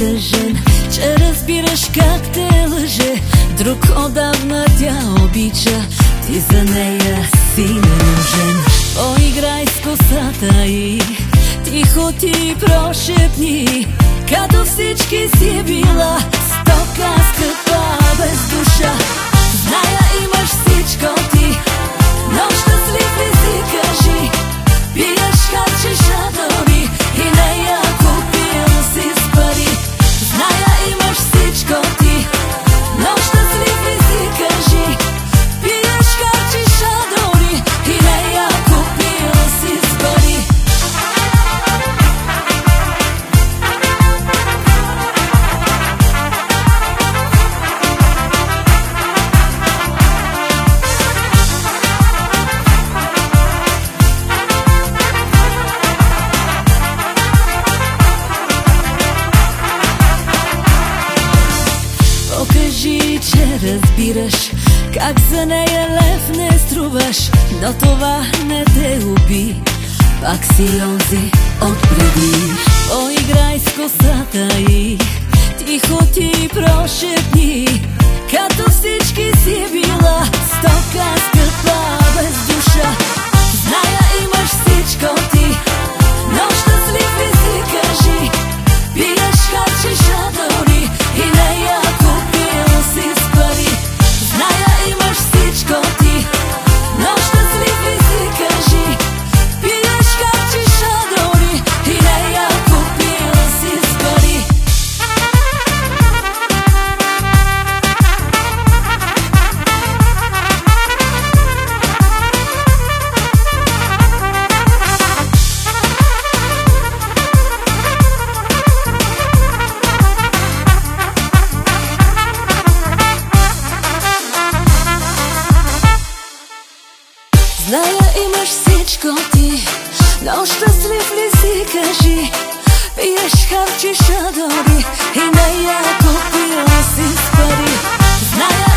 тъжен, че разбираш как те лъже. Друг отдавна тя обича, ти за нея си ненужен. Поиграй с косата и тихо ти прошепни, като всички си е била стока скъпа без душа. Зная имаш всичко ти, но щастлив ли си, кажи? Пиеш, харчиш, дори и нея купил си с пари. Зная имаш всичко ти, но щастлив ли си, кажи? Пиеш, харчиш, дори и нея купил си с пари. Покажи, че разбираш как за нея лев не струваш, но това не те уби, пак си онзи отпреди. Поиграй с косата и тихо ти прошепни, като всички си е била стока скъпа без душа. Зная имаш всичко ти, но щастлив ли си, кажи? Пиеш, харчиш, дори и нея купил си с пари. Зная имаш всичко ти, но щастлив ли си, кажи? Пиеш, харчиш, дори и нея купил си с пари. Зная имаш всичко ти, но щастлив ли си, кажи? Пиеш, харчиш, дори и нея купил си с пари. Зная